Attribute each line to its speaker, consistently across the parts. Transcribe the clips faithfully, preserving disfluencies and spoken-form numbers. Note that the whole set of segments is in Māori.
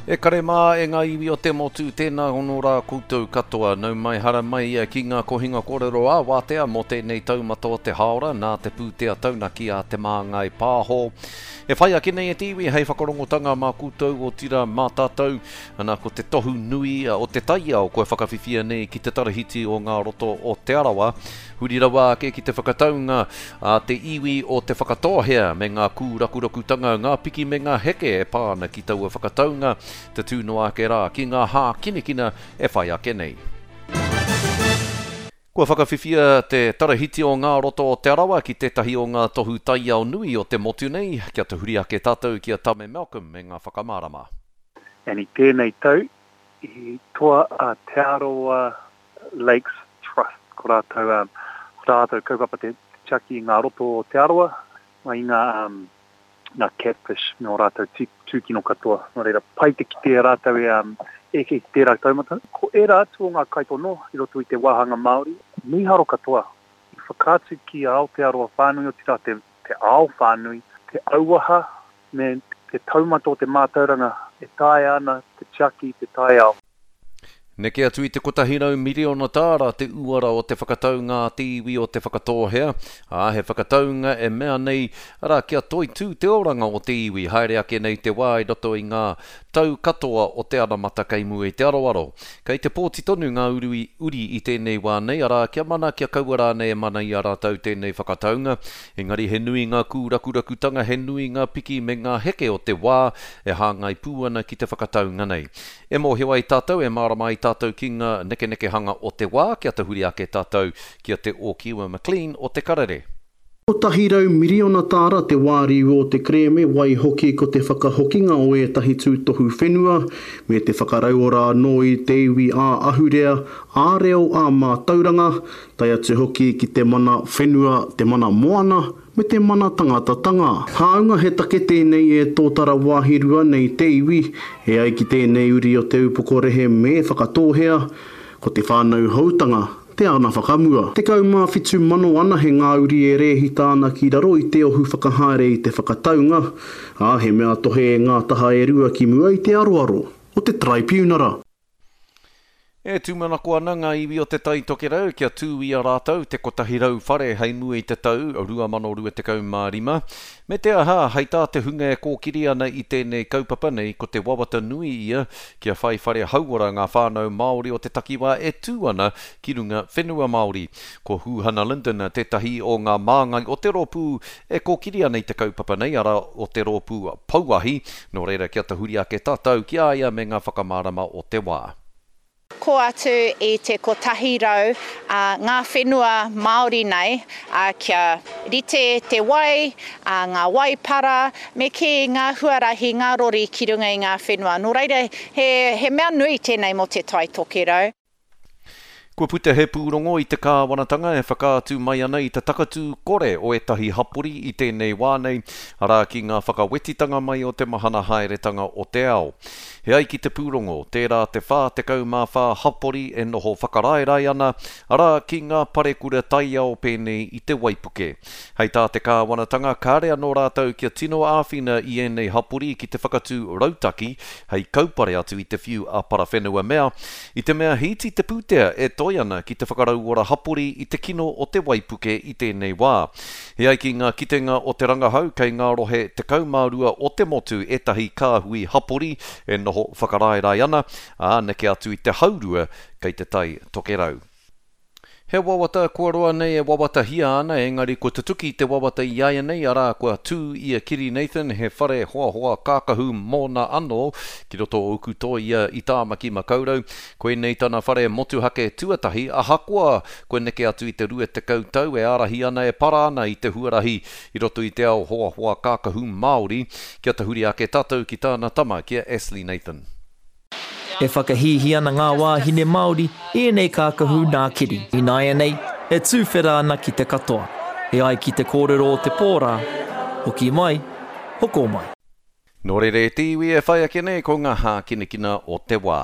Speaker 1: E kare mā e ngā iwi o te motu tēnā hono rā koutou katoa nau mai hara mai ia ki ngā kohinga kōrero a wātea mo tēnei taumato te haora nā te pūtea taunaki a te māngai pāho. E whai ake nei e te iwi hei whakarongotanga mā koutou o tira mā tātou ana ko te tohu nui o te taia o koe whakawhiwhia nei ki te tarahiti o ngā roto o te arawa. Huri rawa ake ki te whakataunga a te iwi o te whakatohea me ngā kūrakurakutanga ngā piki me ngā heke e pāna ki taua whakataunga te tūnoa ake rā ki ngā hā kinekina e whai ake nei. Kua whakawhiwhia te tarahiti o ngā roto o te arawa ki tētahi o ngā tohu taia o nui o te motu nei kia te huri ake tātou ki a Tame Malcolm me ngā whakamārama.
Speaker 2: And i tēnei tau, i toa a Te Aroa Lakes Trust, ko rātou, um, ko rātou kaupapa te chaki i ngā roto o Te Aroa, mai ngā, um, ngā catfish, me o rātou tūkino katoa. Nō reira, pai te ki te rātou e um, eke ki tērā taumata. Ko e rātu o ngā kaipono, i roto i te wahanga Māori, miharo katoa. I whakātu ki a Aotearoa whānui o tira te, te ao whānui, te auaha, me te taumata o te mātauranga, e tae ana, te chaki, te tae ao.
Speaker 1: Neke atu i te kotahirau miriona tāra te uara o te whakataunga te iwi o te whakatohea. A he whakataunga e mea nei ara kia toi tū te oranga o te iwi. Haere ake nei te wā i roto i ngā tau katoa o te aramata kei mua i te aroaro. Kei te pōti tonu ngā uri, uri i tēnei wā nei ara kia mana kia kauara nei e mana i ara tau tēnei whakataunga. Engari he nui ngā kūrakurakutanga, he nui ngā piki me ngā heke o te wā e hāngai pūana ki te whakataunga nei. E mō hewa i tātou e marama i tātou ki ngā neke neke hanga o te wā, kia te huri ake tātou kia te Okiwa McLean o te karere.
Speaker 3: O tahirau miriona tāra te wāri o te kreme wai hoki ko te whakahokinga o e tahi tūtohu whenua, me te whakarauora no i te iwi a ahurea, a reo a mātauranga, tai atu hoki ki te mana whenua, te mana moana, me te mana tangatatanga. Haunga he take tēnei e tōtara wāhirua nei te iwi, e ai ki tēnei uri o te upokorehe me whakatohea, ko te whānau hautanga, te ana whakamua. Te kaumā whitu mano ana he ngā uri e rehi tāna ki raro i te ohu whakahaere i te whakataunga, a he mea tohe e ngā taha e rua ki mua i te aroaro, o te tribunara.
Speaker 1: E tūmana ko ana ngā iwi o te tai toke rau, kia tū i a rātou te kotahirau whare hei mua i te tau, rua mano rua te kaumā rima. Me te aha, hei tā te hunga e kōkiri ana i tēnei kaupapa nei, ko te wawata nui ia, kia whai whare hauora ngā whānau Māori o te takiwā e tū ana ki runga whenua Māori. Ko Hūhana Linden, tētahi o ngā māngai o te rōpū e kōkiri ana i te kaupapa nei, ara o te rōpū pauahi, no reira kia te huri ake tātou ki aia me ngā whakamārama o te wā.
Speaker 4: Ko atu i te kotahirau a ngā whenua Māori nei, a kia rite te wai, a ngā waipara, me ke ngā huarahi, ngā rori ki runga i ngā whenua. Nō reira, he, he mea nui tēnei mo te tai tokerau.
Speaker 1: Kua puta he pūrongo i te kāwanatanga e whakaatu mai ana i te takatū kore o etahi hapori i tēnei wānei, ara ki ngā whakawetitanga mai o te mahana haeretanga o te ao. He ai ki te pūrongo, tērā te whā te kaumā whā hapori e noho whakaraerai ana, ara ki ngā parekura taia o pēnei i te waipuke. Hei tā te kāwanatanga, kārea no rātou kia tino āwhina i enei hapori ki te whakatū rautaki, hei kaupare atu i te whiu a parawhenua mea, i te mea hiti te pūtea e toi ana ki te whakarauora hapori i te kino o te waipuke i tēnei wā. He ai ki ngā kitenga o te rangahau kei ngā rohe te kaumārua o te motu etahi kāhui hapori e noho whakaraerai ana, a neke atu i te haurua kei te tai tokerau. He wawata kua roa nei e wawata hia ana, engari ko te tuki te wawata i aia nei ara kua tū i a Kiri Nathan he whare hoa hoa kākahu mōna anō ki roto o kuto ia i tāmaki makaurau. Koe nei tana whare motuhake tuatahi, a hakua koe neke atu i te rua te kautau e arahi ana e para ana i te huarahi i roto i te ao hoa hoa kākahu Māori. Kia te huri ake tātou ki tāna tama kia Ashley Nathan.
Speaker 5: E whakahihi ana ngā wāhine Māori, e nei kākahu nā kiri. I nāia nei, e tūwhera ana ki te katoa. E ai ki te kōrero o te pōrā, hoki mai, hoko mai.
Speaker 1: Nō rere te iwi e whai ake nei ko ngā hā kinekina o te wā.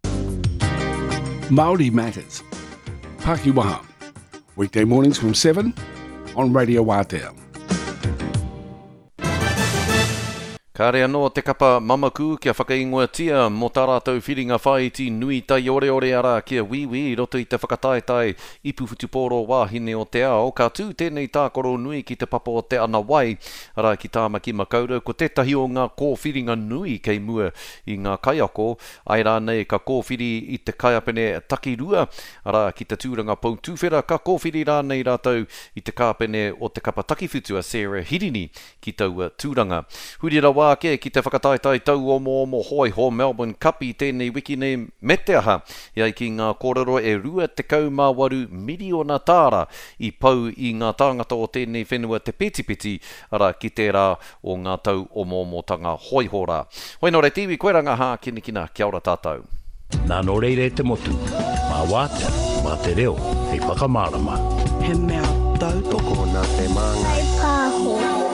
Speaker 6: Māori Matters. Pakiwaha. Weekday mornings from seven on Radio Wātea.
Speaker 1: Ka rea no te kapa mamaku kia whakaingoatia mo tā rātou whiringa whaiti nui tai ore ore ara kia wiwi roto i te whakataetai i puwhutuporo wāhine o te ao. Ka tū tēnei tākoro nui ki te papa o te ana wai ara ki tāmaki makaura. Ko tētahi o ngā kōwhiringa nui kei mua i ngā kaiako. Ai rānei ka kōwhiri i te kaiapene takirua ara ki te tūranga pou tūwhera. Ka kōwhiri rānei rātou i te kāpene o te kapa takiwhitua Sarah Hirini ki taua tūranga. Huri rawa ke ki te whakataetai tau o mo mo hoi ho Melbourne Cup i tēnei wiki nei me te aha. Iai ki ngā kōrero e rua te kaumā waru miliona tāra i pau i ngā tāngata o tēnei whenua te petipeti ara ki te rā o ngā tau o mo mo tanga hoi hora. Hoi nore tiwi koe ranga hā kina kina kia ora tātou.
Speaker 7: Nā no reire te motu, mā wātea, mā te reo, hei whakamārama.
Speaker 8: He mea tau toko nā te māngai. Hei pāho.